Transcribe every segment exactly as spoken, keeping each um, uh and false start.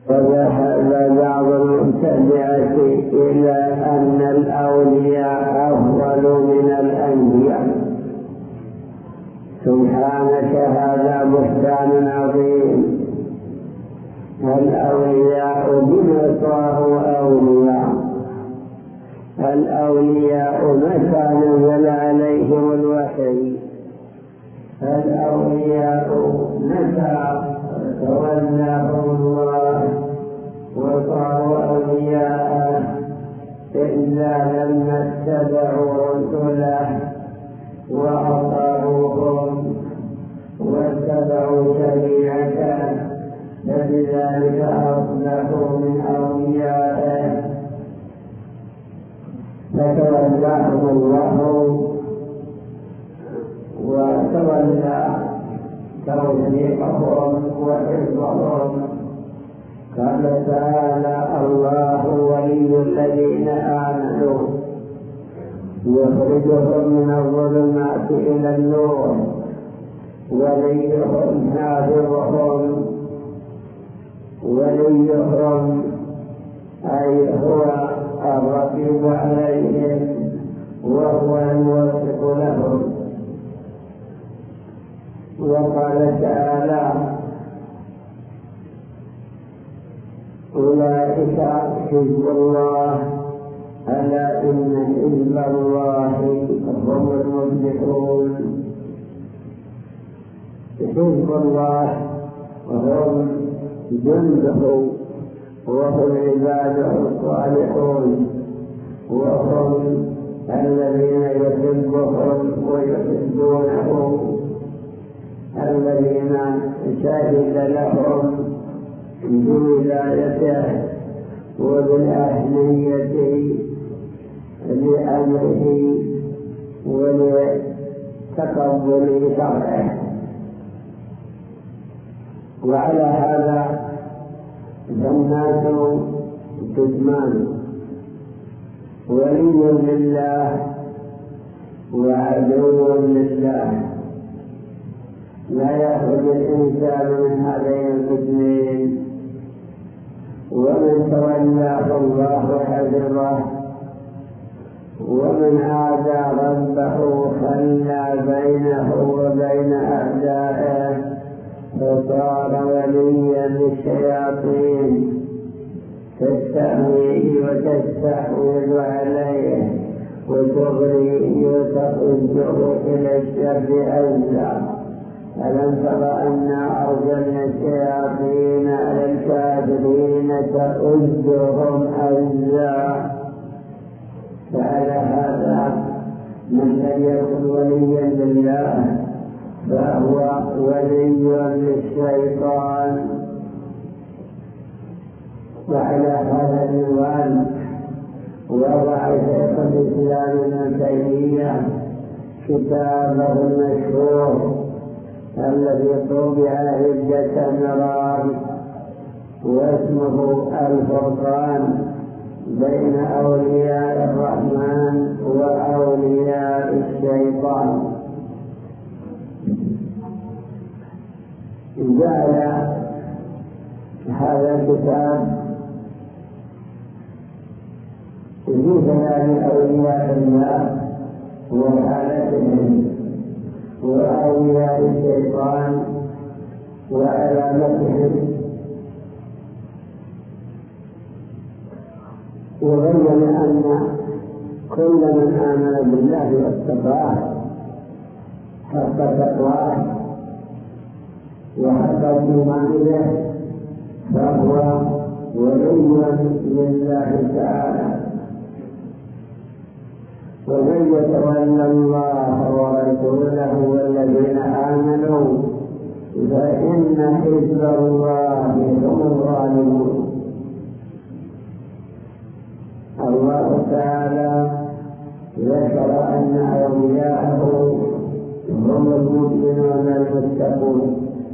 وذهب بعض المبتدعة إلى أن الأولياء أفضل من الأنبياء. سبحانك، هذا بهتان عظيم. الأولياء بما صاروا أولياء؟ الأولياء متى نزل عليهم الوحي؟ الأولياء متى تولاهم الله وصاروا أولياء؟ إلا لما اتبعوا رسله وأطاعوهم واتبعوا شريعته، فبذلك أصبحوا من أوليائه. فتولاهم الله وتولى توفيقهم وحفظهم. قال تعالى: الله ولي الذين آمنوا يخرجهم من الظلمات إلى النور، وليهم حافظهم. وليهم أي هو الرقيب عليهم وهو الموفق لهم. وقال تعالى: أولئك حزب الله، ألا إن حزب الله هم المفلحون. حزب الله وهم جنده، وهم عباده الصالحون، وهم الذين يحبهم ويحبونه، الذين شهد لهم بولايته وبالأهلية لأمره ولتقبل شرعه. وعلى هذا فالناس قسمان: ولي لله وعدو لله. لا يخرج الإنسان من هذين القسمين. ومن تولاه الله حفظه، ومن عادى ربه خلى بينه وبين أعدائه، فصار وليا للشياطين تستهويه وتستحوذ عليه وتغريه وتخرجه إلى الشر أجزا. ألم تر أنا أرسلنا الشياطين على الكافرين تؤزهم أجزا؟ فعلى هذا من لم يكن وليا لله فهو ولي للشيطان. وعلى هذا العنوان وضع شيخ الإسلام ابن تيمية كتابه المشهور الذي طبع عدة مرات، واسمه الفرقان بين أولياء الرحمن وأولياء الشيطان. جعل هذا الكتاب في بيان أولياء الله وحالتهم وأولياء الشيطان وعلامتهم، وبين أن كل من آمن بالله واتقاه حق تقواه وحق الإيمان به فهو ولي لله تعالى. ومن يتولى الله ورسوله والذين آمنوا فإن حزب الله هم الغالبون. الله تعالى ذكر أن أولياءه هم المؤمنون المتقون،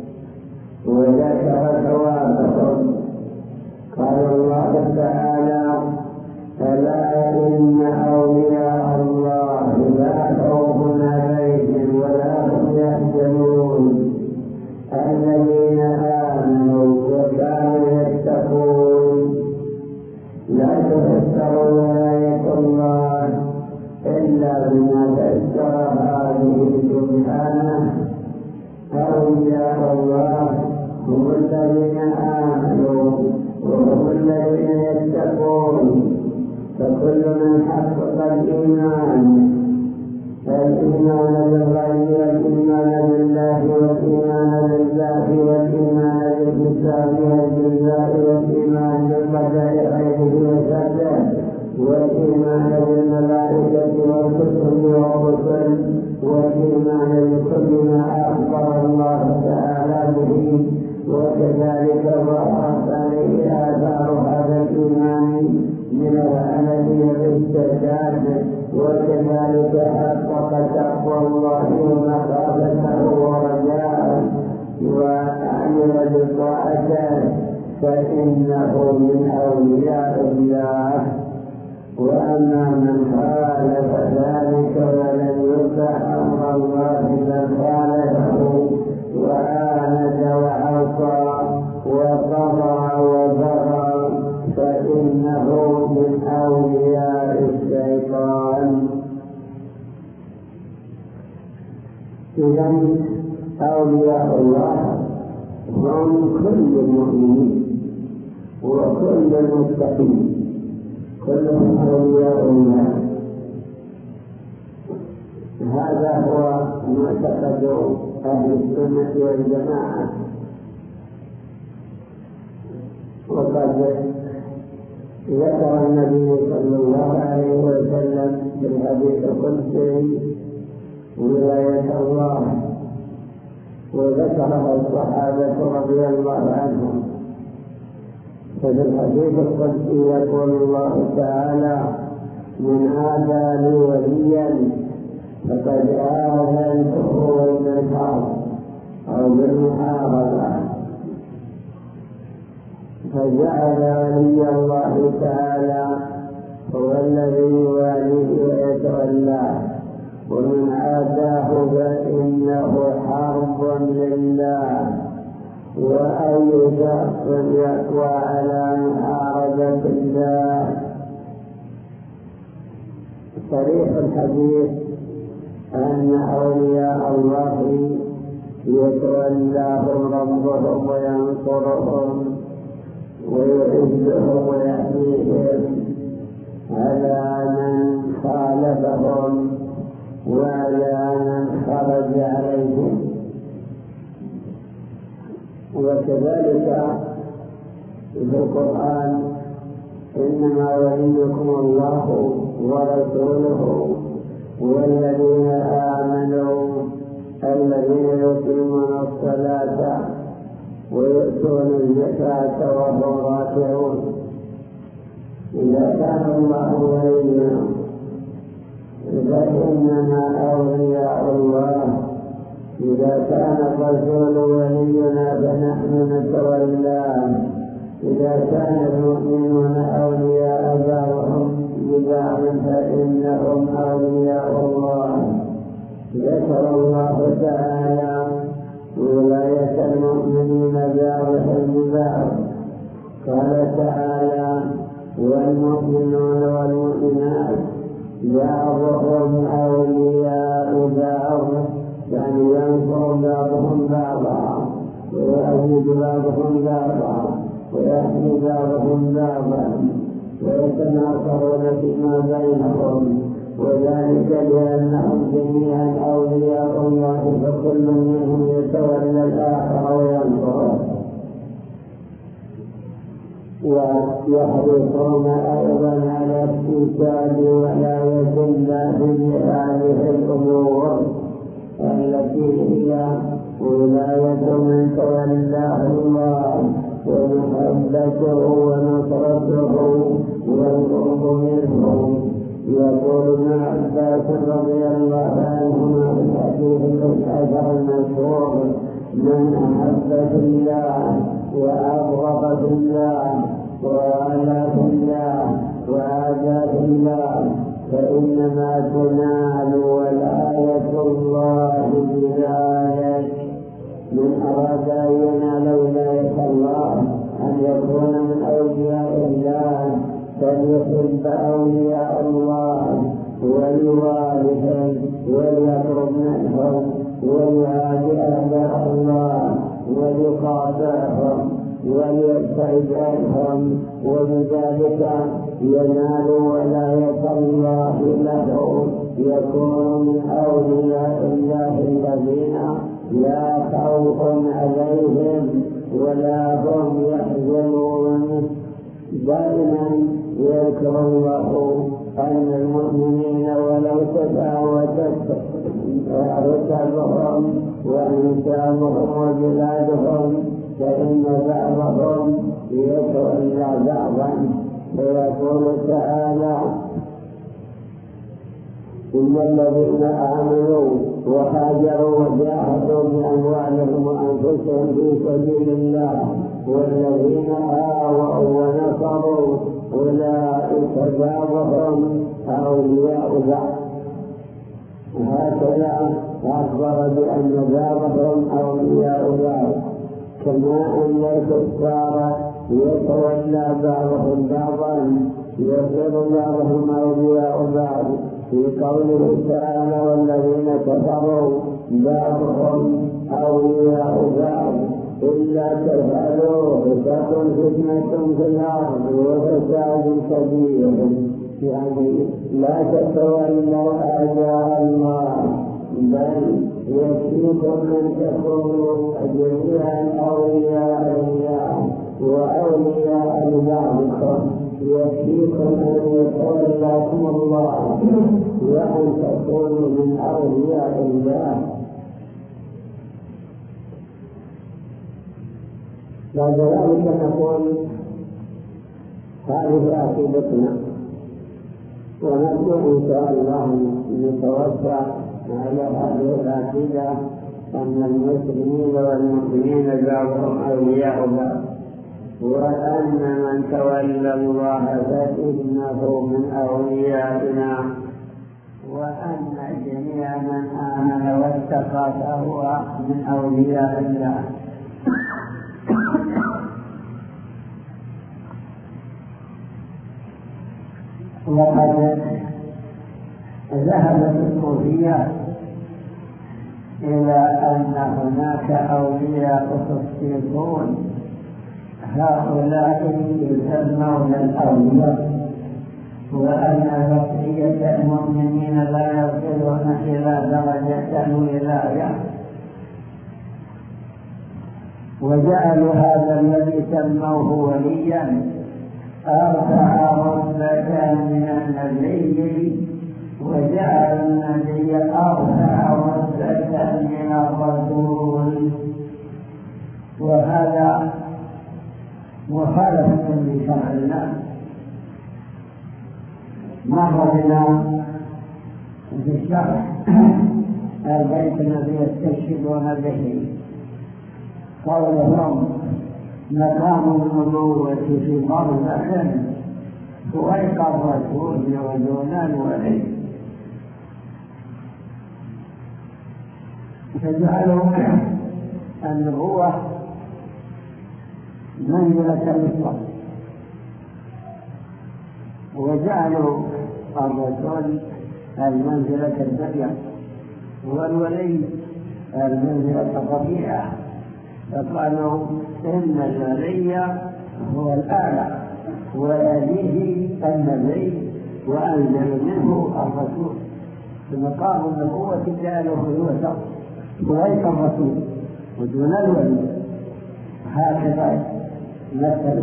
وذكر ثوابهم. قال الله تعالى: ألا إن أولياء الله لا خوف عليهم ولا هم يحزنون الذين آمنوا وكانوا يتقون أولياء الله هم الذين آمنوا وهم الذين يتقون. فكل من حقق الإيمان الإيمان بالغيب والإيمان بالله والإيمان بالله والإيمان بالكتاب والجزاء والإيمان بالقدر خيره وشره والإيمان بالملائكة والكتب والرسل والإيمان بكل ما أخبر الله تعالى به. وكذلك ظهرت عليه آثار هذا الإيمان من العمل بالاستعداد. وكذلك حقق تقوى الله ومخافته ورجاءه وعمل بطاعته فإنه من أولياء الله. وأما من خالف ذلك ولم يطع أمر الله بل خالفه وعاند وعصى وطغى وبغى فإنه من أولياء الشيطان. إذن أولياء الله هم كل المؤمنين وكل المتقين، كلهم أولياء الله. هذا هو معتقد أهل السنة والجماعة. وقد ذكر النبي صلى الله عليه وسلم في الحديث القدسي ولاية الله، وذكرها الصحابة رضي الله عنهم. ففي الحديث القدسي يقول الله تعالى: من عادى لي وليا فقد آذنته بالحرب أو بالمحاربة. فجعل ولي الله تعالى هو الذي يواليه ويتولاه، ومن عاداه فإنه حرب لله. وأي شخص يقوى على محاربة الله. صريح الحديث أن أولياء الله يتولاهم ربهم وينصرهم ويعزهم ويحميهم على من خالفهم وعلى من خرج عليهم. وكذلك في القرآن: إنما وليكم الله ورسوله والذين آمنوا الذين يقيمون الصلاة ويؤتون الزكاة وهم راكعون. إذا كان الله ولينا فإننا أولياء الله. إذا كان الرسول ولينا فنحن نتولاه. إذا كان المؤمنون أولياء بعضهم ببعض فإنهم أولياء الله. ذكر الله تعالى ولاية المؤمنين بعضهم ببعض. قال تعالى: والمؤمنون والمؤمنات بعضهم أولياء بعض، يعني ينصر بعضهم بعضا ويؤيد بعضهم بعضا ويحمي بعضهم بعضا ويتناصرون فيما بينهم. وذلك لأنهم جميعا أولياء الله، فكل منهم يتولى الآخر وينصره. ويحرصون أيضا على استيعاب ولاية الله بهذه الأمور التي هي ولاية من تولاه الله ومحبته ونصرته والقرب منه. يقول ابن عباس رضي الله عنهما في الحديث الأثر المشهور: من أحب في الله وأبغض في الله وعلى في الله وعادى في الله فإنما تنال ولاية الله بذلك. من أراد أن ينال ولاية الله أن يكون من أولياء الله فليحب أولياء الله وليوالهم وليقرب منهم ويعادي أعداء الله ويقاطعهم ويبتعد عنهم، وبذلك ينال ولاية الله له، يكون من أولياء الله الذين لا خوف عليهم ولا هم يحزنون. دائما يذكر الله أن المؤمنين ولو تفاوتت رتبهم وإنسانهم وبلادهم فإن بعضهم يتولى بعضا. ويقول تعالى: إن الذين آمنوا وهاجروا وجاهدوا بأموالهم وأنفسهم في سبيل الله والذين آووا ونصروا أولئك بعضهم أولياء بعض. هكذا أخبر بأن بعضهم أولياء بعض، كما أن الكفار يتولى بعضهم بعضا يصير بعضهم أولياء بعض، في قوله تعالى: والذين كفروا بعضهم أولياء بعض إلا تفعلوا تكن فتنة في الأرض وفساد كبير. يعني لا تتولوا أعداء الله، بل يكفيكم أن تكونوا جميعا أولياء الله وأولياء لبعضكم، يكفيكم أن يتولاكم الله وأن تكونوا من أولياء الله. بعد ذلك نقول: هذه عقيدتنا، ونرجو إن شاء الله أن نتوسع على هذه العقيدة أن المسلمين والمؤمنين بعضهم أولياء بعض، وأن من تولى الله فإنه من أوليائنا، وأن جميع من آمن واتقى فهو من أولياء الله. وقد ذهبت الصوفية إلى أن هناك أولياء خصيصون، هؤلاء يسمون الأولياء، وأن بقية المؤمنين لا يصلون إلى درجة الولاية، وجعلوا هذا الذي سموه وليا أرفع رتبة من النبي، وجعل النبي أرفع رتبة من الرسول، وهذا مخالفة لشرع الله. مر بنا في الشرع البيت الذي يستشهدون به قولهم: مقام النبوة في مرزق فوق الرسول ودون الولي، فجعلوا النبوة منزلة الإسلام، وجعلوا الرسول المنزلة الدنيا، والولي المنزلة الرفيعة، فقالوا إن الولي هو الأعلى ويليه النبي وأنزل منه الرسول، فمقام النبوة جعله في الوسط فوق الرسول ودون الولي. هكذا مثل،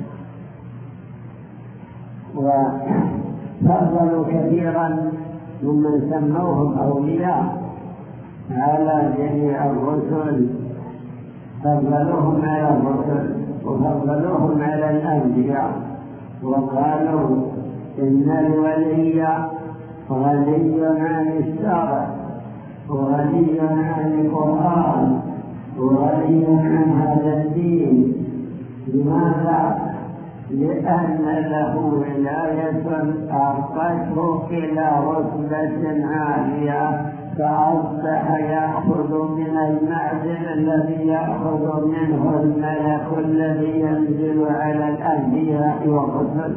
وفضلوا كثيرا ممن سموهم أولياء على جميع الرسل، فضلوهم على الرسل وفضلوهم على الأنبياء، وقالوا إن الولي غني عن الشرع وغني عن القرآن وغني عن هذا الدين. لماذا؟ لأن له ولاية أرقته إلى رتبة عالية، فأصبح يأخذ من المعدن الذي يأخذ منه الملك الذي ينزل على الأنبياء والرسل.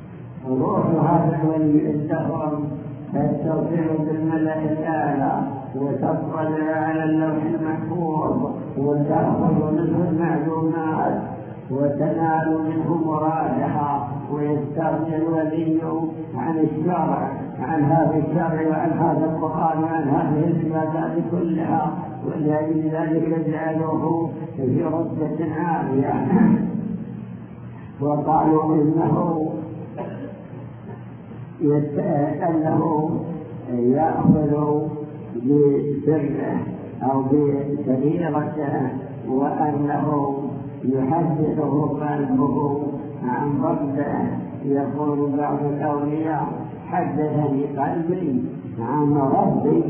روح هذا الولي الدهر تتصل بالملأ الأعلى وتطلع على اللوح المحفوظ وتأخذ منه المعلومات وتنال منه مرادها، ويستغني الولي عن الشرع، عن هذا الشرع وعن هذا القرآن وعن هذه العبادات كلها، ولأجل ذلك جعلوه في رتبة عالية. وقالوا إنه أنه يأخذ بسره أو بسريرته، وأنه يحدثه قلبه عن ربه. يقول بعض الأولياء: حدثني قلبي عن ربي،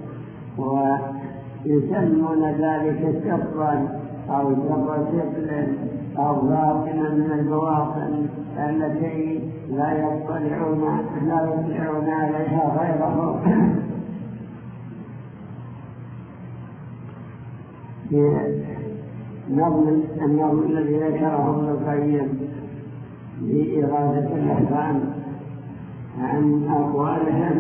ويسمون ذلك سرا أو سر سر أو باطنا من البواطن التي لا يطلعون لا يطلعون عليها غيره. نظم النظم الذي ذكره ابن القيم في إغاثة الأحلام عن أقوالهم،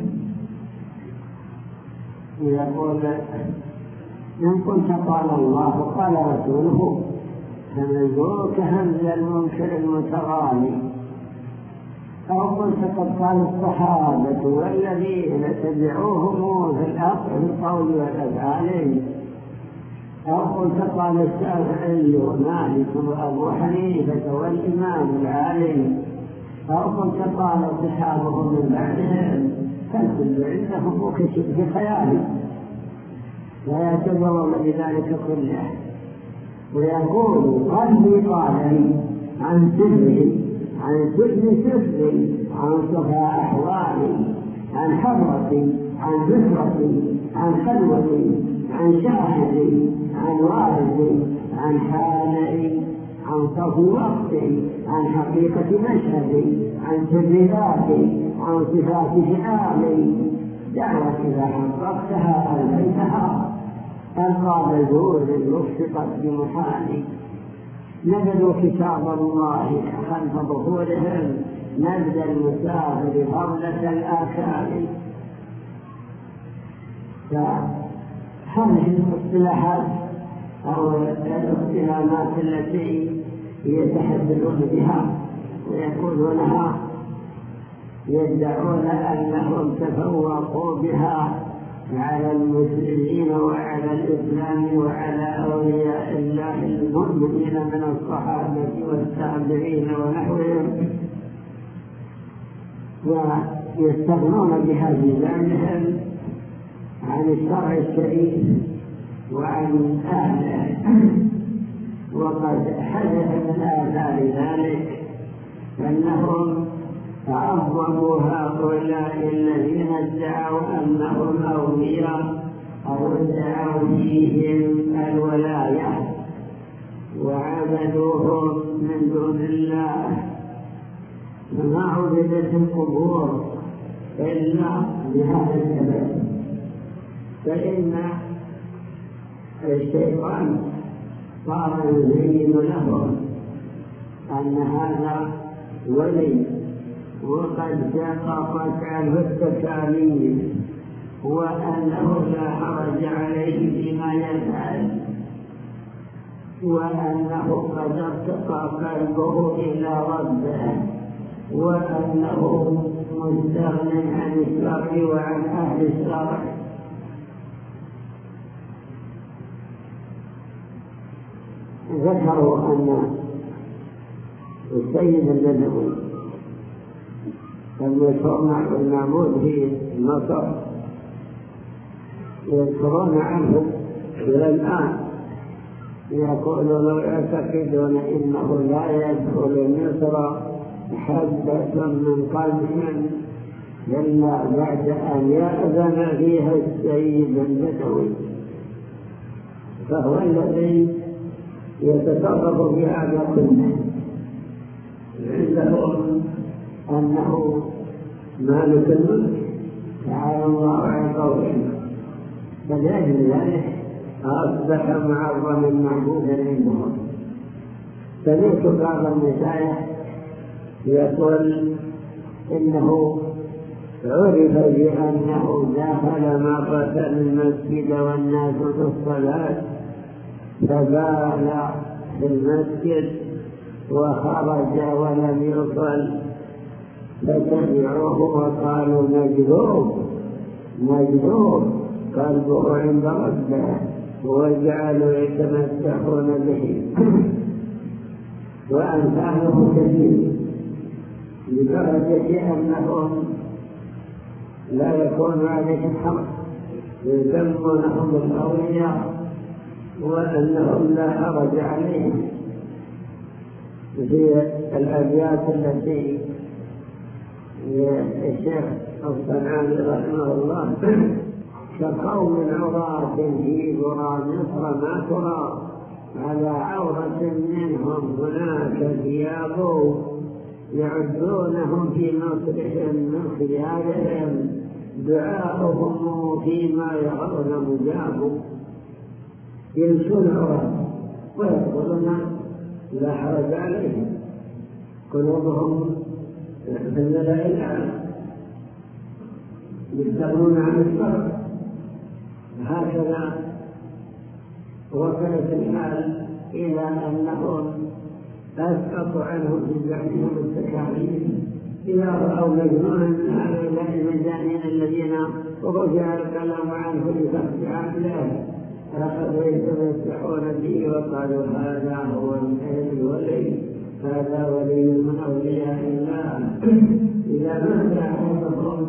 يقول: إن قلت قال الله قال رسوله فمنذور كهمز المنكر المتغالي، أو قلت قد قال الصحابة والذين تبعوهم في القول والأفعال، أو قلت قال الشافعي ومالك وأبو حنيفة والإمام العالم، أو قلت قال الصحابة من بعدهم، فالكل عندهم كشبه خيال، ويعتبرون بذلك كله. ويقول: قلبي قال لي عن سري، عن سر سري، عن صفاء أحوالي، عن حضرتي، عن ذكرتي، عن خلوتي، عن شاهدي، عن وارثي، عن حالي، عن صف وقتي، عن حقيقة مشهدي، عن سر ذاتي، عن صفات فعالي. دعوة إذا حققتها ألقيتها ألقى بذور وفقت بمحالي. نبذوا كتاب الله خلف ظهورهم نبذ المسافر فضلة الآكال. فهذه الاصطلاحات أو الاصطلاحات التي يتحدثون بها ويقولونها يدعون أنهم تفوقوا بها على المسلمين وعلى الإسلام وعلى أولياء الله المؤمنين من الصحابة والتابعين ونحوهم، ويستغنون بها بزعمهم عن الشرع الشريف وعن أهله. وقد حدث من آثار ذلك أنهم عظموا هؤلاء الذين ادعوا أنهم أولياء أو ادعوا فيهم الولاية وعبدوهم من دون الله. فما عبدت القبور إلا بهذا السبب، فإن الشيطان صار يزين لهم أن هذا ولي وقد سقطت عنه التكاليف، وأنه لا حرج عليه فيما يفعل، وأنه قد ارتقى قلبه إلى ربه، وأنه مستغن عن الشرع وعن أهل الشرع. ذكروا أن السيد البدوي المشهور المعبود في مصر يذكرون عنه إلى الآن، يقولون ويعتقدون إنه لا يدخل مصر حبة من قلب إلا بعد أن يأذن فيها السيد البدوي، فهو الذي يتصرف في هذا كله. عندهم أنه مالك الملك تعالى الله عن قولهم، فلأجل ذلك أصبح معظما معبودا عندهم. سمعت بعض المشايخ يقول إنه عرف بأنه دخل مرة المسجد والناس في الصلاة فبال في المسجد وخرج ولم يصل، فتبعوه وقالوا مجذوب مجذوب قلبه عند ربه، وجعلوا يتمسحون به. وأمثالهم كثير لدرجة أنهم لا يكون عليهم حرج، يسمونهم الأولياء وأنهم لا حرج عليهم. في الأبيات التي الشيخ الصنعاني رحمه الله: كقوم عراة في قرى مصر ما ترى، على عورة منهم هناك ثياب، يعدونهم في نصرهم من خيارهم، دعاؤهم فيما يرون مجاب. يمشون عراة ويقولون لا حرج عليهم، قلوبهم في الملأ الأعلى، يبتغون عن الشر. هكذا وصلت الحال إلى أنهم أسقطوا عنهم في زعمهم التكاليف إذا رأوا مجنونا من هؤلاء المجانين الذين رفع القلم عنه لفقد عقله، أخذوا يتمسحون به وقالوا هذا هو الولي، هذا ولي من أولياء الله. إذا مات أحدهم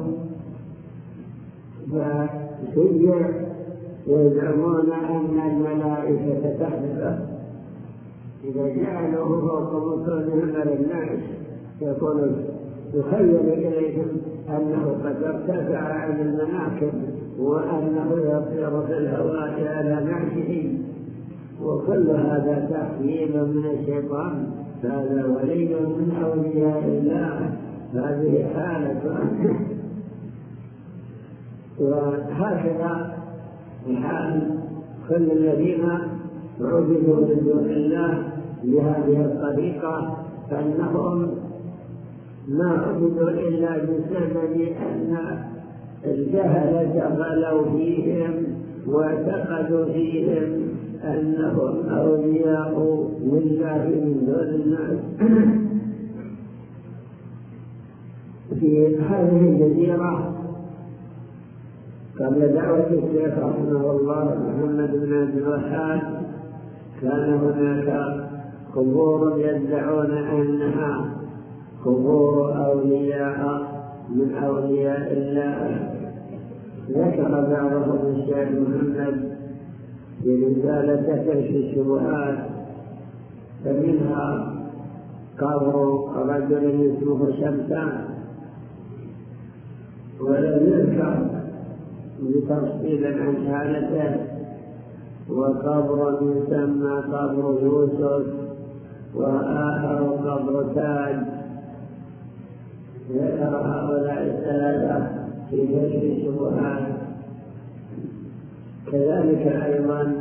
فشجع يزعمون أن الملائكة تحدث، إذا جعلوه فوق مكانهم على الناس يكون يخيل إليهم أنه قد ارتفع عن المناكب وأنه يطير في الهواء على نعشه، وكل هذا تحليل من الشيطان. هذا ولي من أولياء الله، هذه حالة. وهكذا الحال كل الذين عبدوا من دون الله بهذه الطريقة فإنهم ما عبدوا إلا بسبب أن الجهلة غلوا فيهم واعتقدوا فيهم أنهم أولياء لله من دون الناس. في هذه الجزيرة قبل دعوة الشيخ رحمه الله محمد بن عبد الوهاب كان هناك قبور يدعون أنها قبور أولياء من أولياء الله. ذكر بعضهم الشيخ محمد في رسالة كشف الشبهات، فمنها قبر رجل اسمه شمسان، ولم يذكر بتفصيل عن حالته، وقبر يسمى قبر يوسف، وآخر قبر تاج. ذكر هؤلاء الثلاثة في كشف الشبهات. كذلك أيضا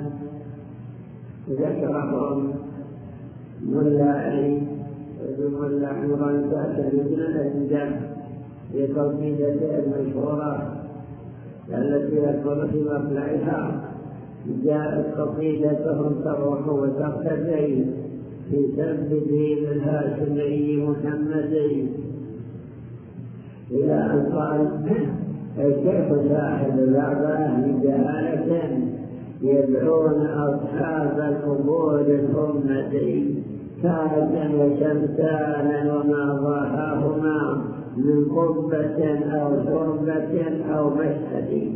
ذكرهم ملا علي بن ملا عمران ساكن بن الأنجم في قصيدته المشهورة التي يذكر في مطلعها: جاءت قصيدتهم تروح وتقتدي في سب دين الهاشمي محمدي، إلى أن قال: الشيخ ساحب بعض أهل جهالة يدعون أصحاب القبور الأمتي تاجا وشمسانا وما ضاحاهما من قبة أو شربة أو مشهد.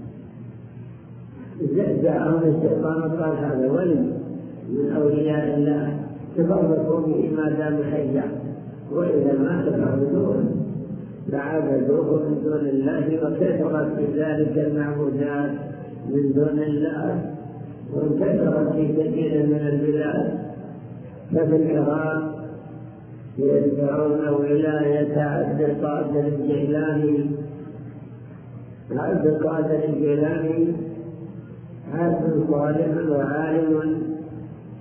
جاءهم الشيطان قال: هذا ولي من أولياء الله، تفرقوا به ما دام حيا، وإذا ما تفعلون فعبدوه من دون الله، وكثرت في ذلك المعبودات من دون الله، وانتشرت في كثير من البلاد. ففي العراق يدعون ولاية عبد القادر الجيلاني. عبد القادر الجيلاني عبد صالح وعالم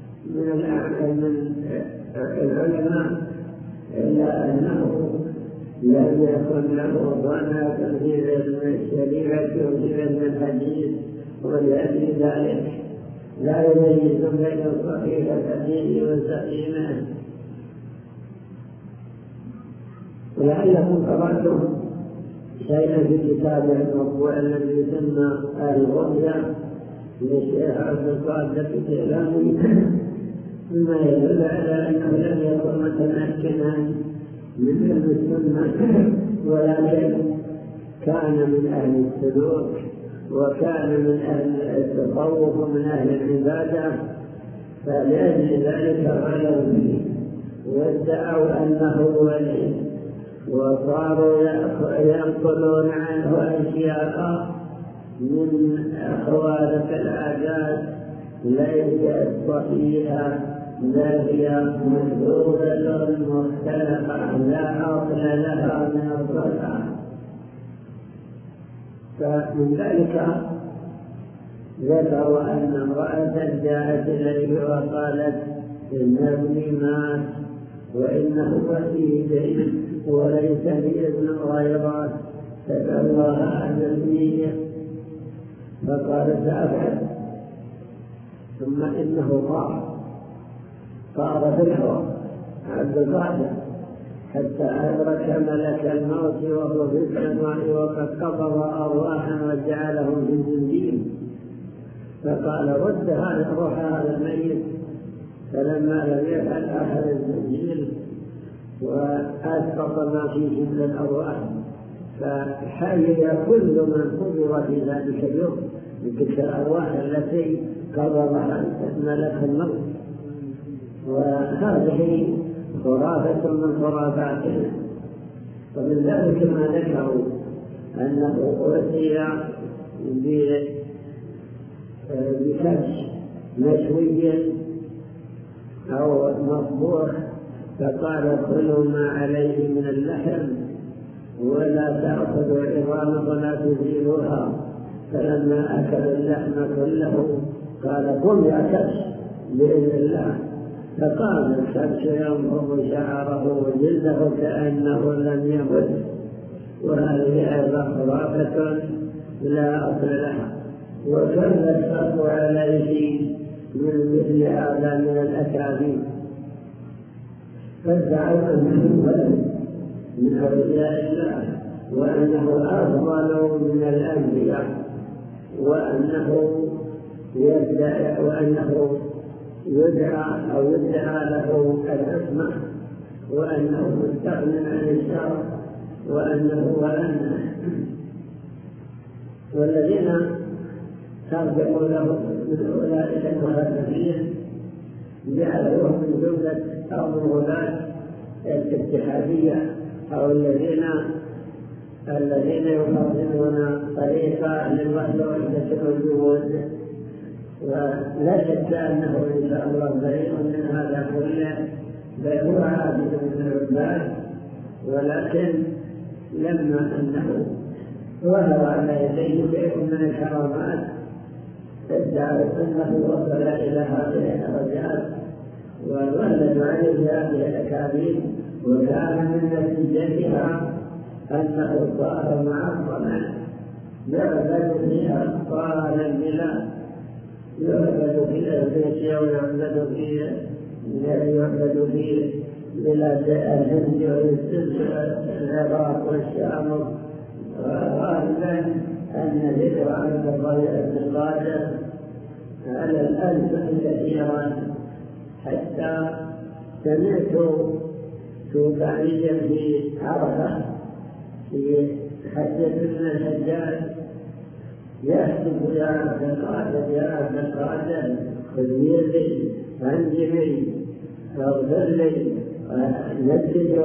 من العلماء، إلا أنه لم يكن له ظنة في علم الشريعة وفي علم الحديث، ولأجل ذلك لا يميز بين صحيح الحديث وسقيمه. ولعلكم قرأتم شيئا في كتاب المطبوع الذي يسمى الرؤيا للشيخ عبد القادر الجيلاني، مما يدل على أنه لم يكن متمكنا من علم السنة، ولكن كان من أهل السلوك وكان من أهل التصوف ومن أهل العبادة، فلأجل ذلك غلوا به وادعوا أنه ولي، وصاروا ينقلون عنه أشياء من خوارق العادات ليست صحيحة، بل هي محدودة مختلفة لا أصل لها من الصحة. فمن ذلك ذكروا أن امرأة جاءت إليه وقالت إن ابني مات وإنه فيه دين وليس لي ابن غيره، فسأل الله أن يبنيه، فقال سأفعل. ثم إنه طار طار في الهواء عبد القادر حتى أدرك ملك الموت وهو في السماء وقد قبض أرواحا وجعلهم في الجنين، فقال رد هذا روح هذا الميت، فلما لم يفعل أحد الجنين وأسقط ما فيه من الأرواح، فحيي كل من قبض في ذلك اليوم من تلك الأرواح التي قبضها ملك الموت. وهذه خرافة من خرافاتنا. ومن ذلك ما ذكروا أنه أوتي بكبش مشوي أو مطبوخ، فقال كلوا ما عليه من اللحم ولا تأخذوا العظام ولا تزيلوها، فلما أكل اللحم كله قال قم يا كبش بإذن الله، فقام الكبش ينفض شعره وجلده كأنه لم يمت. وهذه أيضا خرافة لا أصل لها، وكان الشرط عليه من مثل هذا من الأكاذيب، فادعوا أنه ولد من أولياء الله وأنه أفضل من الأنبياء، وأنه يدعي وأنه يدعى أو يدعى له العصمة، وأنه مستغنى عن الشر، وأنه وأنه. والذين ترجموا له من أولئك المخالفين جعلوه من جملة أو من غلاة الاتحادية أو الذين الذين يفضلون طريقة للوحدة الوجود. ولا شك أنه إن شاء الله بريء من هذا كله، بل هو عابد من العباد، ولكن لما أنه ظهر على يديه شيء من الحرامات ادعوا أنه وصل إلى هذه الدرجات وولدوا عليه هذه الأكاذيب، وكان من نتيجتها أنه صار معظما يعبد فيها طال البلاد، يعبد في أفريقيا ويعبد في يعبد في بلاد الهند والعراق والشام، وغالبا أن ذكر عبد القادر على الألف كثيرا، حتى سمعت سودانيا في عرفة في حجة من الحجاج يحسب يا عبد القادر يا عبد القادر خذ يدي وانجبي واغفر لي ونجد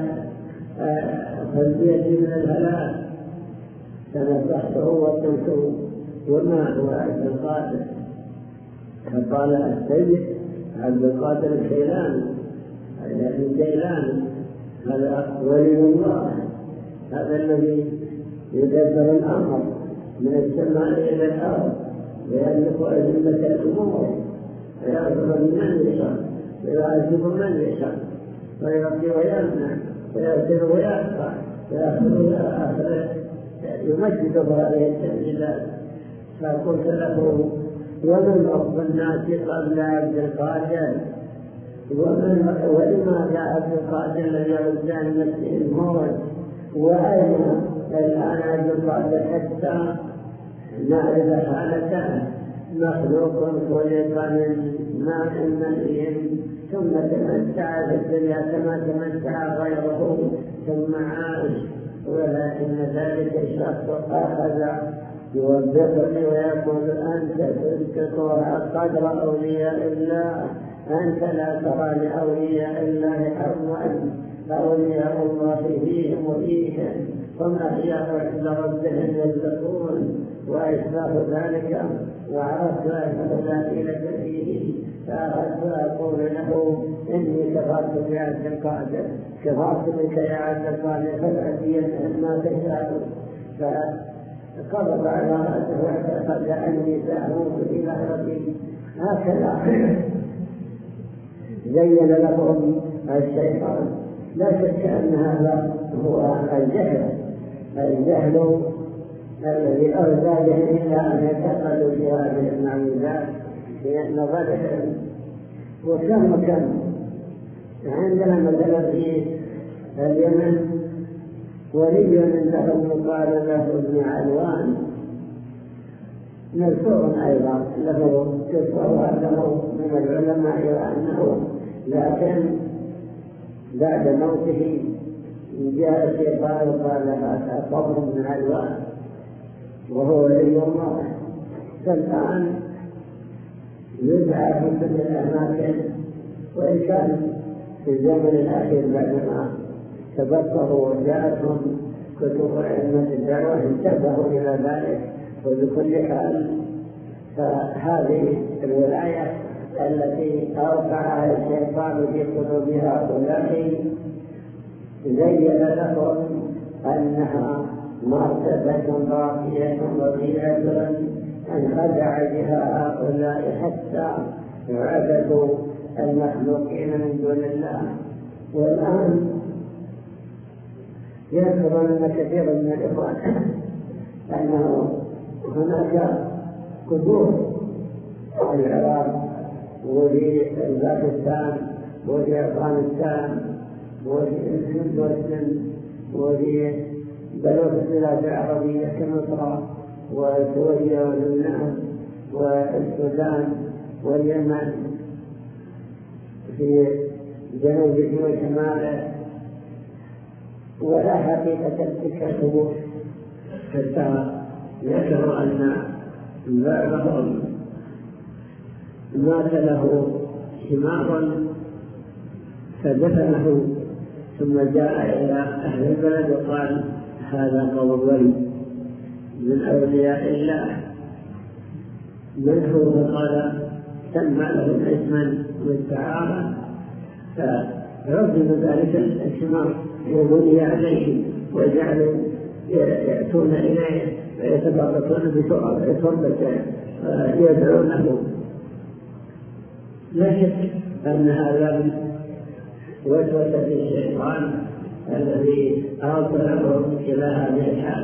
وخلفيتي من الهلاك، فنصحته وقلت وما هو عبد القادر؟ فقال السيد عبد القادر الكيلاني الكيلاني هذا ولي الله، هذا الذي يدبر الأمر من السماء إلى الأرض ويملك أزمة الأمور ويغفر لمن يشاء ويعذب من يشاء ويعطي ويمنع ويغفر ويأخر ويأخر ويأخر يمجد هذه التمجيدات. فقلت له: ومن رب الناس قبل عبد القادر؟ ومن ولماذا عبد القادر الذي يرد عن نفسه الموت؟ وأين الآن عبد القادر حتى نعرف حالته؟ مخلوق خلق من ماء مني ثم تمتع في الدنيا كما تمتع غيره ثم عاش، ولكن ذلك الشخص أخذ يوبخني ويقول: أنت تذكر قدر أولياء الله، أنت لا ترى لأولياء الله حظا، أولياء الله فيهم وفيهم، هم أحياء عند ربهم يرزقون، وإثبات ذلك وعرفت أن ذلك لك فيه، فأردت أقول له: إني كفرت بعبد القادر، كفرت بك يا عبد القادر، فالأتي ما تشاء. فقبض على رأسه واعتقد أني سأموت في لحظتي. هكذا زين لهم الشيطان. لا شك أن هذا هو الجهل، الجهل الذي أرزى به إلا أن يعتقدوا في هذه المعلومات في نظرهم. وكم وكم عندنا مثلا في اليمن ولي لهم يقال له ابن علوان، مذكور أيضا له قصة له من العلماء وأنه لكن بعد موته جاء الشيطان وقال: هذا صبر من علوان وهو ولي الله. فالآن يدعى في كل الأماكن، وإن كان في الزمن الأخير بعدما تبصروا وجاءتهم كتب علم الدعوة انتبهوا إلى ذلك. وبكل حال فهذه الولاية التي أوقعها الشيطان في قلوب هؤلاء زين لهم أنها مرتبة راقية وضيعة انخدع بها هؤلاء حتى عبدوا المخلوقين من دون الله. والآن يذكر لنا كثير من الإخوان أنه هناك قبور في العراق وفي باكستان وفي أفغانستان وفي الهند والسند وفي بلوغ البلاد العربية كمصر وسوريا ولبنان والسودان واليمن في جنوبه وشماله، ولا حقيقة تلك القبور، حتى ذكروا أن بعضهم مات له حمار فدفنه ثم جاء إلى أهل البلد وقال: هذا قول ولي من أولياء الله. من هو؟ قال: سمى له اسما واستعارا، فرد ذلك الحمار يبني عليه وجعلوا يأتون إليه ويتبركون بتربته يدعونه. لا شك أن هذا وسوسة الشيطان الذي أوصلهم إلى هذه الحال.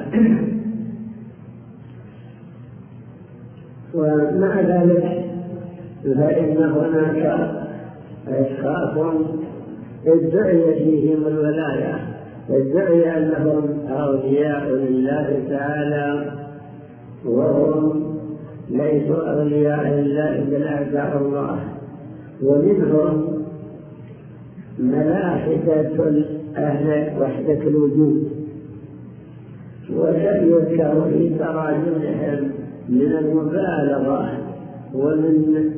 ومع ذلك فإن هناك أشخاص ادعي فيهم الولاية، ادعي أنهم أولياء لله تعالى وهم ليسوا أولياء لله بل أعداء الله. ومنهم ملاحدة أهل وحدة الوجود، ولم يذكر في تراجمهم من المبالغة ومن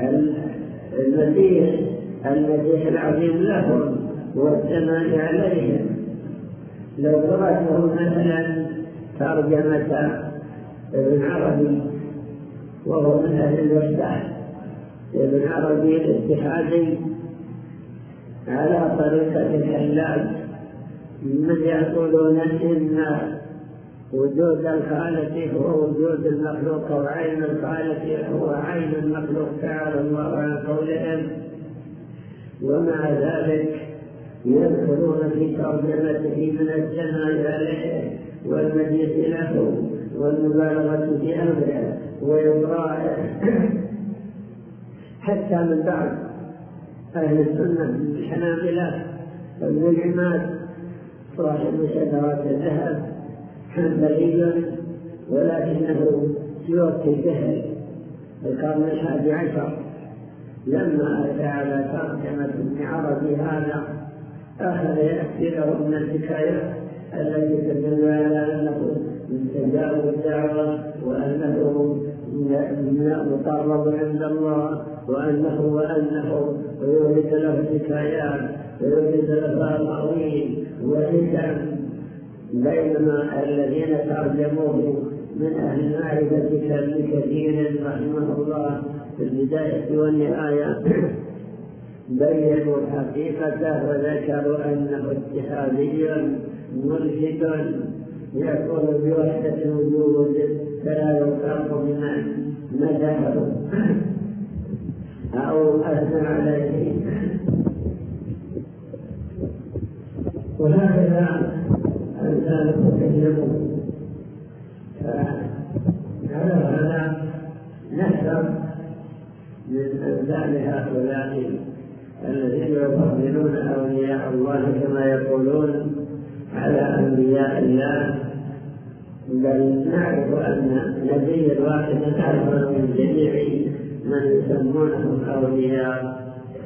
المديح المديح العظيم لهم والثناء عليهم. لو قرأتهم مثلا ترجمة ابن عربي وهو من أهل الوحدة، ابن عربي الاتحادي على طريقة الحلاج، من يقولون إن وجود الخالق هو وجود المخلوق وعين الخالق هو عين المخلوق، تعالى الله عن قولهم. ومع ذلك يذكرون في ترجمته من الثناء عليه والمجلس له والمبالغة في أمره وإبراءه، حتى من بعد أهل السنة من الحنابلة وابن العماد صاحب شجرات الذهب حنبلي، ولكنه في وقت الجهل القرن الحادي عشر لما أتى على ترجمة ابن عربي هذا أخذ يأتي له من الحكايات التي تدل على أنه مستجاب الدعوة وأنه مقرب عند الله وأنه وأنه ويورد له حكايات ويورد له أقاويل وحكم، بينما الذين ترجموه من أهل المعرفة كابن كثير رحمه الله في البداية والنهاية بيّنوا حقيقته وذكروا أنه اتحادي مرشد يقول بوحدة الوجود فلا يقام بمن مدحه أو أثنى عليه. وهكذا أمثال تكلمون، فعلى هذا نحذر من أمثال هؤلاء الذين يفضلون أولياء الله كما يقولون على أنبياء الله، بل نعرف أن نبي الواحد أفضل من جميع من يسمونهم أولياء.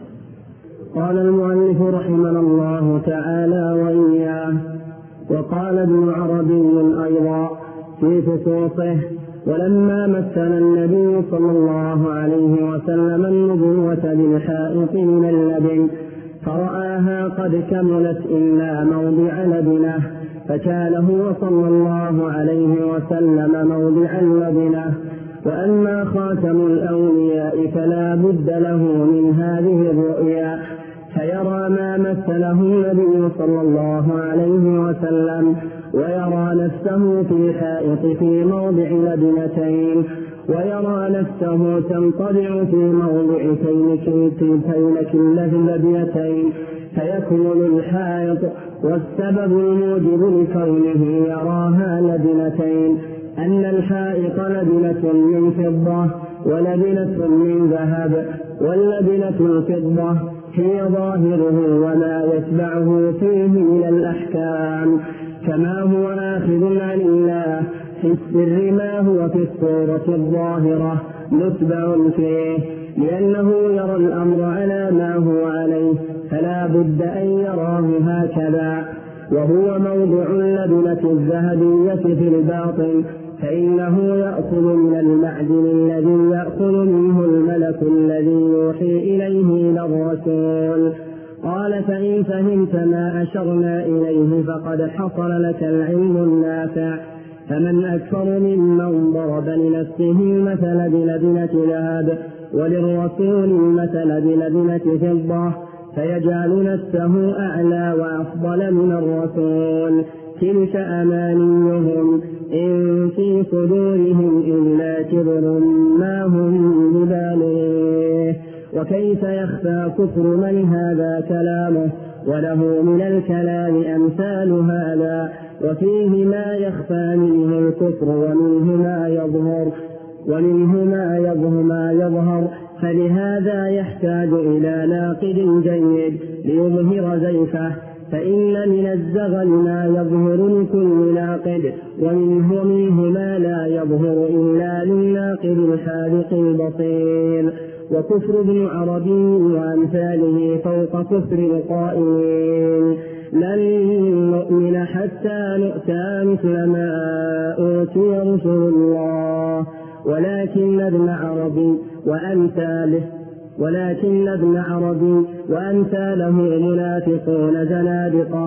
قال المؤلف رحمه الله تعالى وإياه: وقال ابن عربي أيضا في فصوصه: ولما مثل النبي صلى الله عليه وسلم النبوة بالحائط من اللبن فرآها قد كملت إلا موضع لبنه فكاله صلى الله عليه وسلم موضع اللبنه. وأما خاتم الأولياء فلا بد له من هذه الرؤيا فيرى ما مثله النبي صلى الله عليه وسلم ويرى نفسه في الحائط في موضع لبنتين ويرى نفسه تنطبع في موضع تينك اللبنتين فيكمل الحائط. والسبب الموجب لكونه يراها لبنتين أن الحائط لبنة من فضة ولبنة من ذهب، واللبنة الفضة هي ظاهره وما يتبعه فيه من الأحكام، كما هو آخذ عن الله في السر ما هو في الصورة الظاهرة متبع فيه، لأنه يرى الأمر على ما هو عليه فلا بد أن يراه هكذا. وهو موضع اللبنة الذهبية في الباطن، فإنه يأخذ من المعدن الذي يأخذ منه الملك الذي يوحي إليه إلى الرسول. قال: فإن فهمت ما أشرنا إليه فقد حصل لك العلم النافع. فمن أكثر ممن ضرب لنفسه المثل بلبنة ذهب وللرسول المثل بلبنة فضة فيجعل نفسه أعلى وأفضل من الرسول. تلك أمانيهم إن في صدورهم إلا كبر ما هم ببالغه. وكيف يخفى كفر من هذا كلامه وله من الكلام أمثال هذا، وفيه ما يخفى منه الكفر ومنه ما يظهر ومنه ما يظهر ما يظهر فلهذا يحتاج إلى ناقد جيد ليظهر زيفه، فإن من الزغل ما يظهر لكل ناقد ومنه منه ما لا يظهر إلا للناقد الحاذق البصير. وكفر ابن عربي وأمثاله فوق كفر القائلين لن نؤمن حتى نؤتى مثل ما أوتي رسل الله. ولكن ابن عربي وأمثاله ولكن ابن عربي وأمثاله منافقون زنادقة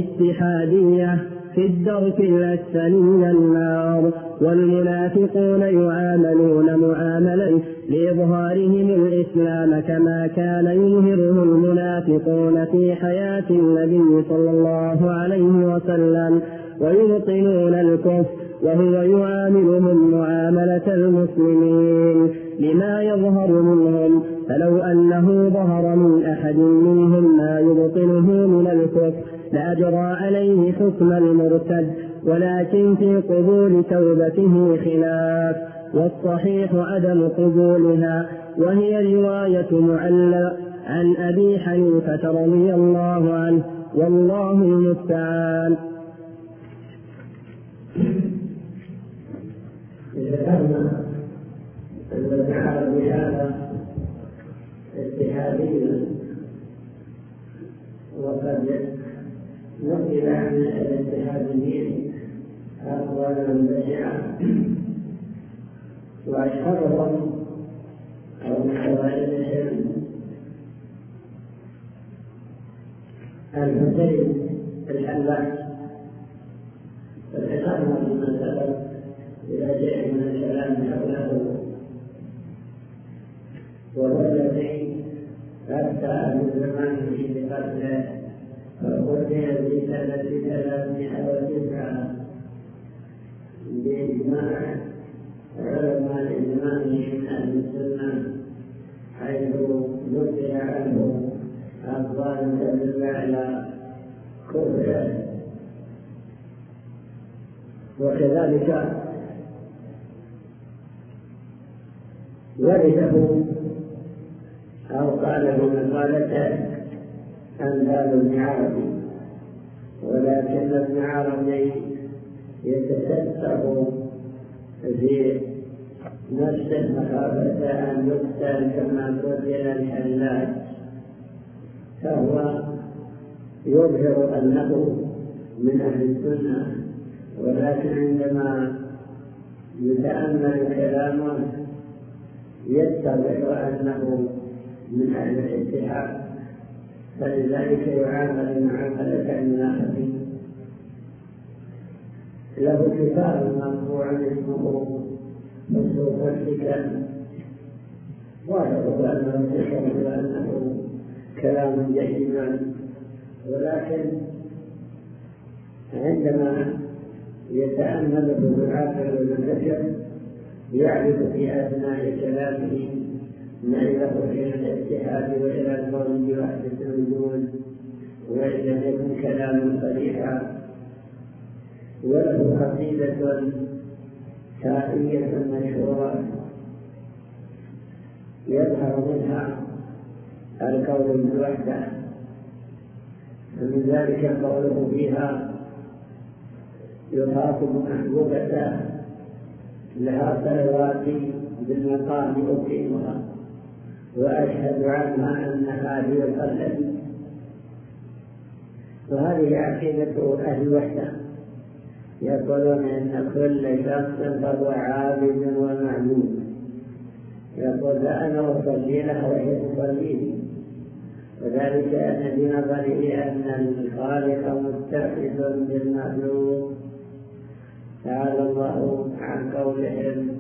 اتحادية في الدرك الأسفل من النار. والمنافقون يعاملون معاملا لإظهارهم الإسلام كما كان يظهره المنافقون في حياة النبي صلى الله عليه وسلم، ويبطنون الكفر وهو يعاملهم معاملة المسلمين لما يظهر منهم فلو أنه ظهر من أحد منهم ما يبطنه من الكفر لأجرى عليه حكم المرتد، ولكن في قبول توبته خلاف، والصحيح عدم قبولها، وهي رواية معلّ عن أبي حنيفة رضي الله عنه، والله المستعان. ذكرنا أن العرب بهذا اجتهادي، وقد نقل عن الاجتهاديين أقوالا بشعة، وأشهرهم أو من حوائجهم الحسين الحلاج، فذكرنا في المسألة إلى شيء من الكلام حوله، وهو الذي أفتى من زمانه بقتله، فقتل في سنة ثلاثمائة وتسعة بإجماع علماء زمانه من أهل السنة، حيث نقل عنه أقوال تدل على كفره. وكذلك ورثه أو قاله من قالته أمثال ابن عربي، ولكن ابن عربي يتستر في نفس مخافة أن يقتل كما قتل الحلاج، فهو يظهر أنه من أهل السنة، ولكن عندما يتأمل كلامه يتضح أنه من أهل الاتحاد، فلذلك يعامل معاملة المنافقين. له كتاب مرفوع اسمه مصروف الحكم، ظاهره أنه يشعر بأنه كلام جيد، ولكن عندما يتأمل بالعاقل والمذكر يعرف في أثناء كلامه ميله إلى الاتحاد وإلى القول بوحدة الوجود، وإذا يكون كلام صريحا. وله قصيدة شافعية مشهورة يظهر منها القول بالوحدة، ومن ذلك قوله فيها: يخاطب محبوبته لها صلواتي بالمقام أقيمها، وأشهد عنها أنها هي القلب. وهذه عقيدة أهل الوحدة، يقولون إن كل شخص فهو عابد ومعبود، يقول أنا أصلي لها وهي تصلي لي، وذلك أن بنظره أن الخالق متحد بالمخلوق. تعالى الله عن قولهم.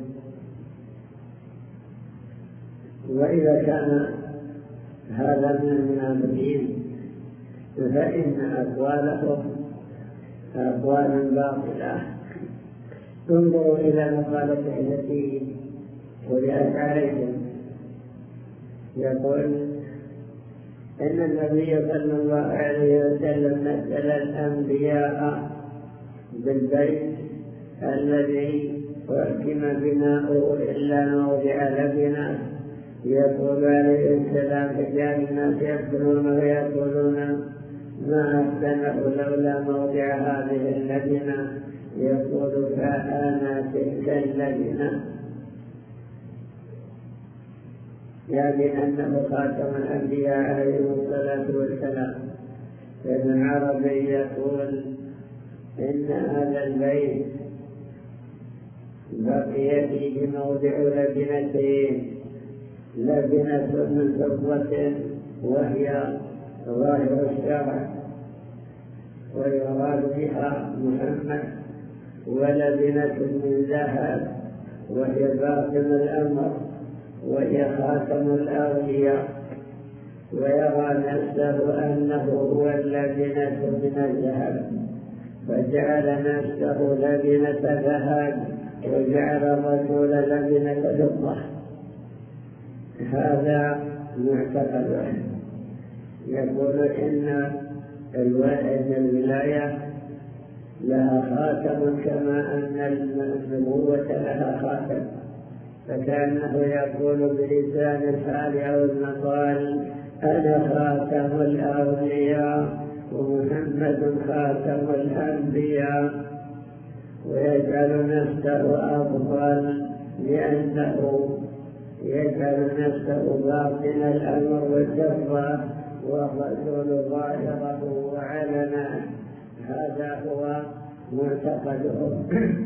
وإذا كان هذا من المنافقين فإن أقوالهم أقوال باطلة. انظروا إلى مقالته التي قرأت عليكم، يقول إن النبي صلى الله عليه وسلم مثل الأنبياء بالبيت الذي حكم بناؤه إلا موضع لبنة، يقول عليه السلام: رجال الناس يأكلون ويأكلون ما أحسنه لولا موضع هذه اللبنة، يقول: فأنا تلك اللبنة، يعني أنه خاتم الأنبياء عليه الصلاة والسلام. ابن عربي يقول إن هذا البيت بقي فيه موضع لبنتين: لبنة من فضة وهي ظاهر الشرع ويراد بها محمد، ولبنة من ذهب وهي باطن الأمر وهي خاتم الأولياء، ويرى نفسه أنه هو اللبنة من الذهب، فجعل نفسه لبنة ذهب وجعل الرسول لبنة فضة. هذا معتقد. يقول إن الولاية لها خاتم كما أن النبوة لها خاتم، فكأنه يقول بلسان الحال أو المقال: أنا خاتم الأولياء ومحمد خاتم الأنبياء، ويجعل نفسه أفضل لأنه يجعل نفسه باطن الأمر والسر والرسول ظاهره وعلنا. هذا هو معتقدهم.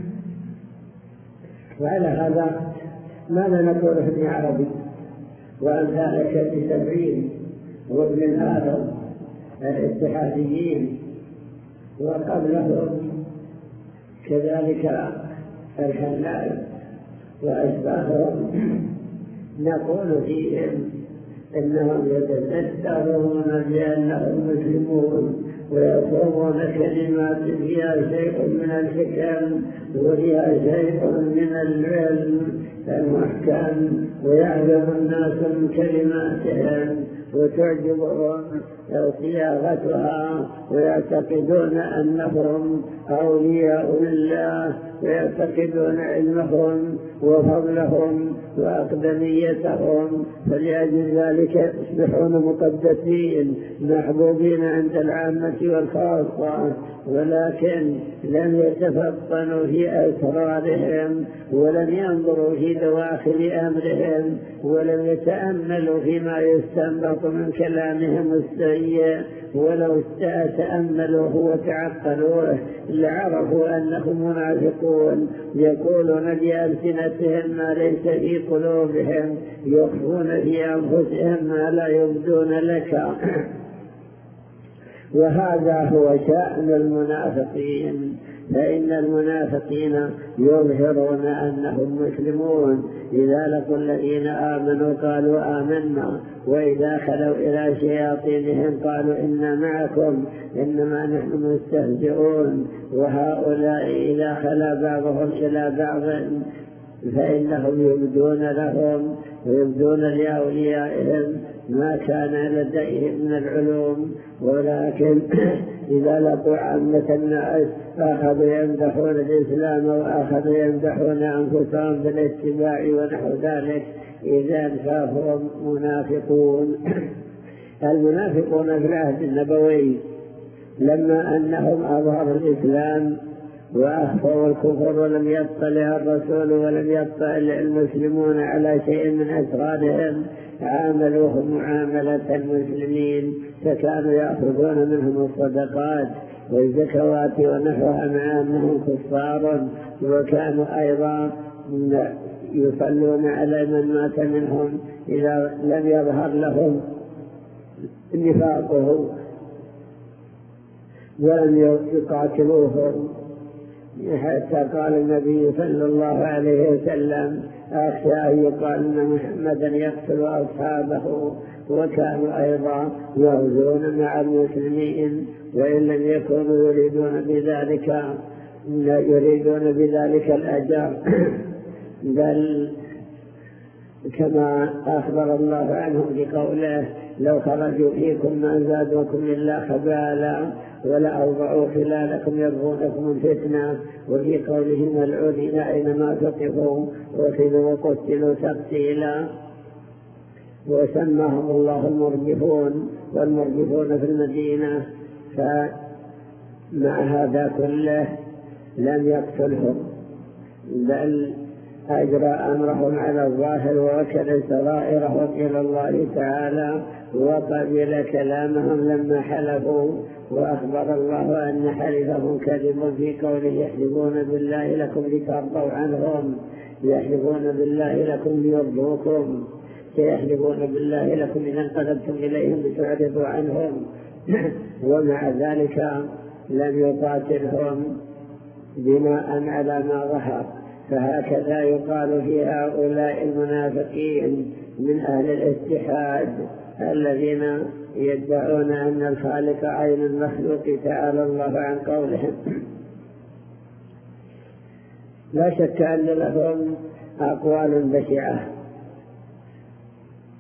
وعلى هذا ماذا نقول في ابن عربي وأمثالك ابن سبعين وابن الآخر الاتحاديين وقبلهم كذلك الحلال وأشباههم؟ نقول فيهم إنهم يتسترون بأنهم مسلمون ويقومون كلمات فيها شيء من الحكم وفيها شيء من العلم المحكم، ويعلم الناس من كلماتهم وتعجبهم صياغتها، ويعتقدون أنهم أولياء لله، ويعتقدون علمهم وفضلهم وأقدميتهم، فلأجل ذلك يصبحون مقدسين محبوبين عند العامة والخاصة، ولكن لم يتفطنوا في أسرارهم ولم ينظروا في دواخل أمرهم ولم يتأملوا فيما يستنبط من كلامهم السيء، ولو تأملوه وتعقلوه لعرفوا أنهم منافقون يقولون بألسنتهم ما ليس في قلوبهم، يخفون في أنفسهم ما لا يبدون لك. وهذا هو شأن المنافقين، فإن المنافقين يظهرون أنهم مسلمون، إذا لقوا الذين آمنوا قالوا آمنا، وإذا خلوا إلى شياطينهم قالوا إنا معكم إنما نحن مستهزئون. وهؤلاء إذا خلا بعضهم إلى بعض فإنهم يبدون لهم ويبدون لأوليائهم ما كان لديهم من العلوم، ولكن إذا لقوا عامة الناس أخذوا يمدحون الإسلام وأخذوا يمدحون أنفسهم بالاتباع ونحو ذلك، إذا فهم منافقون. المنافقون في العهد النبوي لما أنهم أظهروا الإسلام وأخفوا الكفر ولم يطلع الرسول ولم يطلع المسلمون على شيء من أسرارهم عاملوهم معاملة المسلمين، فكانوا يأخذون منهم الصدقات والزكوات ونحوها مع أنهم كفار، وكانوا أيضا يصلون على من مات منهم إذا لم يظهر لهم نفاقه ولم يقاتلوهم، حتى قال النبي صلى الله عليه وسلم: أخشى أن يقال أن محمدا يقتل أصحابه. وكانوا أيضا يغزون مع المسلمين وإن لم يكونوا يريدون بذلك يريدون بذلك الأجر، بل كما أخبر الله عنهم بقوله: لو خرجوا فيكم ما زادوكم إلا خبالا ولأوضعوا خلالكم يبغونكم الفتنة. وفي قوله: ملعونين أينما ثقفوا وخذوا وقتلوا تقتيلا. وسماهم الله المرجفون والمرجفون في المدينة، فمع هذا كله لم يقتلهم بل أجرى أمرهم على الظاهر ووكل سرائرهم إلى الله تعالى وقبل كلامهم لما حلفوا. وأخبر الله أن حلفهم كذب في قوله: يحلفون بالله لكم لترضوا عنهم، يحلفون بالله لكم ليرضوكم، سيحلفون بالله لكم إذا انقلبتم إليهم لتعرضوا عنهم. ومع ذلك لم يقاتلهم بناء على ما ظهر. فهكذا يقال في هؤلاء المنافقين من أهل الاتحاد الذين يدعون أن الخالق عين المخلوق تعالى الله عن قولهم. لا شك أن لهم أقوال بشعة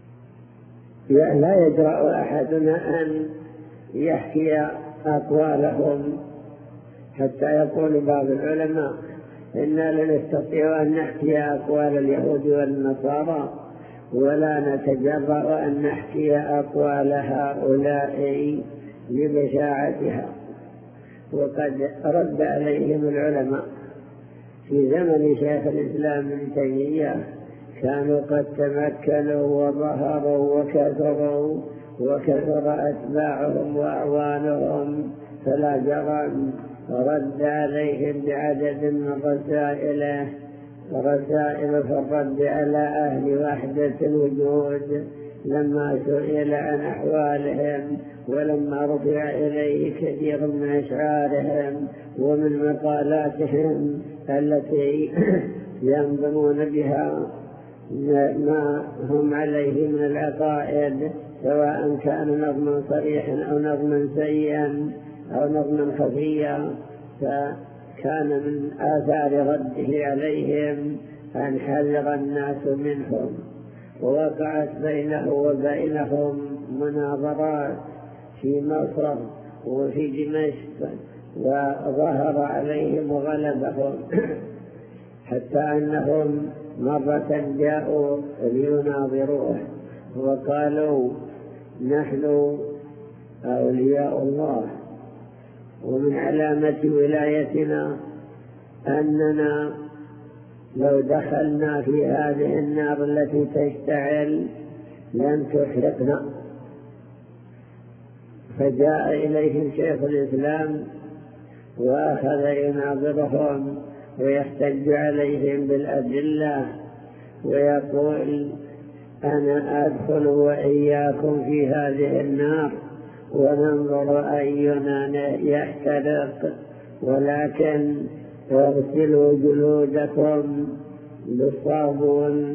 لا يجرأ أحدنا أن يحكي أقوالهم، حتى يقول بعض العلماء إنا لنستطيع أن نحكي أقوال اليهود والنصارى ولا نتجرأ أن نحكي أقوال هؤلاء لبشاعتها. وقد رد عليهم العلماء في زمن شيخ الإسلام ابن تيمية، كانوا قد تمكنوا وظهروا وكثروا وكثر أتباعهم وأعوانهم، فلا جرم رد عليهم بعدد من رسائله رسائل في الرد على أهل وحدة الوجود لما سئل عن أحوالهم، ولما رفع إليه كثير من أشعارهم ومن مقالاتهم التي ينظمون بها ما هم عليه من العقائد، سواء كان نظما صريحا أو نظما سيئا أو نظما خفيا. فكان من آثار رده عليهم أن حذر الناس منهم، ووقعت بينه وبينهم مناظرات في مصر وفي دمشق، وظهر عليهم وغلبهم حتى أنهم مرة جاءوا ليناظروه وقالوا نحن أولياء الله، ومن علامة ولايتنا أننا لو دخلنا في هذه النار التي تشتعل لن تحرقنا. فجاء إليهم شيخ الإسلام وأخذ يناظرهم ويحتج عليهم بالأدلة ويقول أنا أدخل وإياكم في هذه النار وننظر أينا يحترق، ولكن اغسلوا جلودكم بالصابون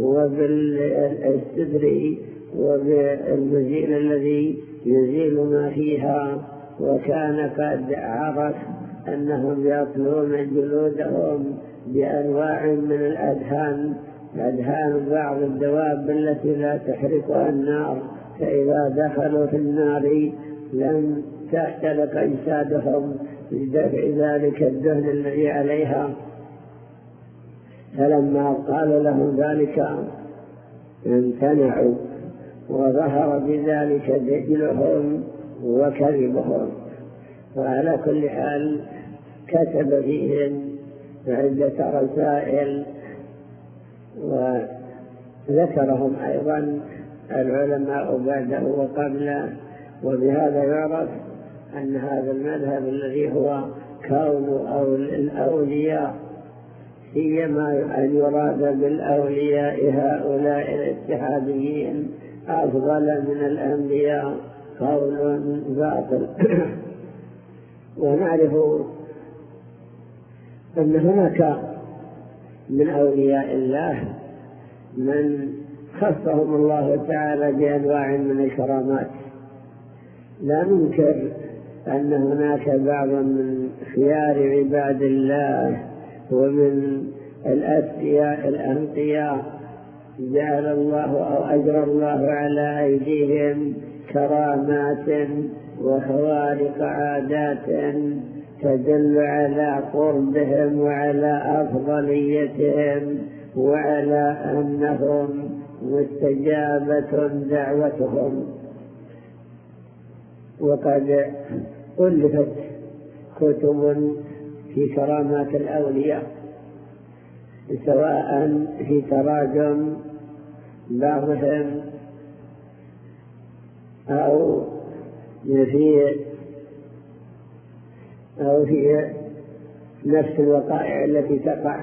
وبالسدر وبالمزيل الذي يزيل ما فيها. وكان قد عرف أنهم يطلون جلودهم بأنواع من الأدهان أدهان بعض الدواب التي لا تحرقها النار، فإذا دخلوا في النار لم تحترق أجسادهم لدفع ذلك الدهن الذي عليها. فلما قال لهم ذلك امتنعوا، وظهر بذلك دجلهم وكذبهم. وعلى كل حال كتب فيهم عدة رسائل وذكرهم أيضا العلماء بعده وقبله. وبهذا يعرف أن هذا المذهب الذي هو كون الأولياء، سيما أن يراد بالأولياء هؤلاء الاتحاديين أفضل من الأنبياء، قول باطل. ونعرف أن هناك من أولياء الله من خصهم الله تعالى بأنواع من الكرامات. لا ننكر أن هناك بعض من خيار عباد الله ومن الأتقياء الأنقياء جعل الله أو أجرى الله على أيديهم كرامات وخوارق عادات تدل على قربهم وعلى أفضليتهم وعلى أنهم مستجابة دعوتهم. وقد ألفت كتب في كرامات الأولياء، سواء في تراجم بعضهم أو في أو في نفس الوقائع التي تقع.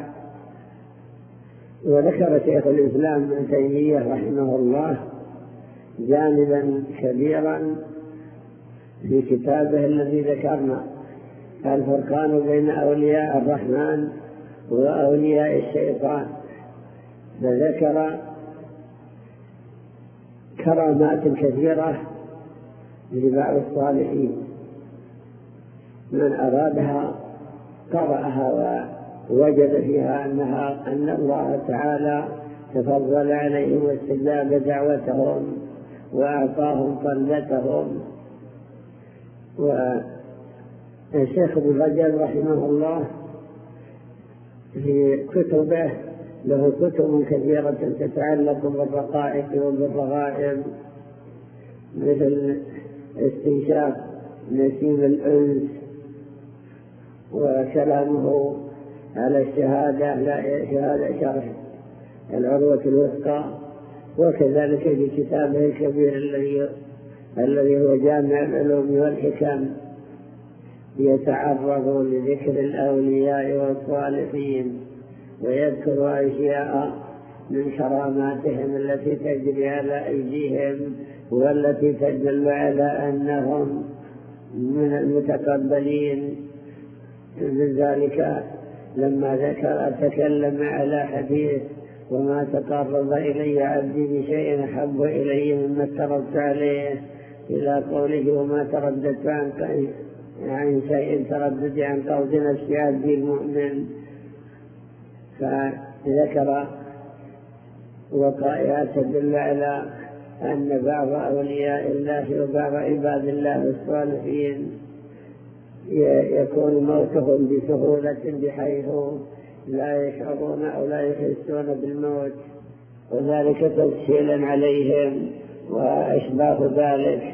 وذكر شيخ الإسلام ابن تيمية رحمه الله جانبا كبيرا في كتابه الذي ذكرنا، الفرقان بين أولياء الرحمن وأولياء الشيطان، فذكر كرامات كثيرة لبعض الصالحين، من أرادها قرأها ووجد فيها أنها أن الله تعالى تفضل عليهم واستجاب دعوتهم وأعطاهم طلتهم. والشيخ ابن رجب رحمه الله في كتبه له كتب كثيرة تتعلق بالرقائق وبالرغائب، مثل استنشاق نسيم الأنس، وكلامه على الشهادة لا شهادة شرح العروة الوثقى، وكذلك في كتابه الكبير الذي الذي هو جامع العلوم والحكم يتعرض لذكر الأولياء والصالحين ويذكر أشياء من كراماتهم التي تجري على أيديهم والتي تدل على أنهم من المتقبلين. من ذلك لما ذكر تكلم على حديث وما تقرب إلي عبدي بشيء أحب إلي مما افترضت عليه، إلى قوله وما ترددت عن عن شيء تردد عن قول نفس عبدي المؤمن. فذكر وقائع تدل على أن بعض أولياء الله وبعض عباد الله الصالحين يكون موتهم بسهولة بحيث لا يشعرون أو لا يحسون بالموت، وذلك تسهيلا عليهم وأشباه ذلك.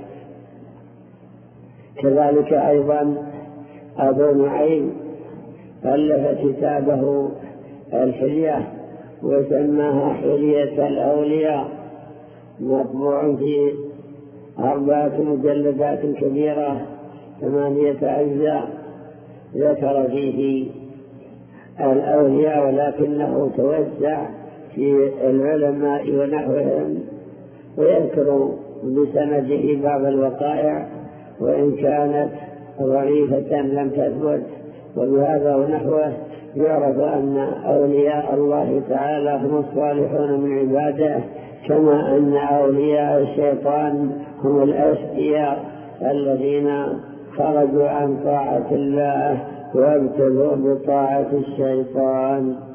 كذلك أيضا أبو نعيم ألف كتابه الحلية وسماها حلية الأولياء، مطبوع في أربعة مجلدات كبيرة ثمانية أجزاء، ذكر فيه الأولياء ولكنه توسع في العلماء ونحوهم، ويذكر بسنده بعض الوقائع وإن كانت ضعيفة لم تثبت. وبهذا ونحوه يعرف أن أولياء الله تعالى هم الصالحون من عباده، كما أن أولياء الشيطان هم الأشقياء الذين خرجوا عن طاعة الله وابتلوا بطاعة الشيطان.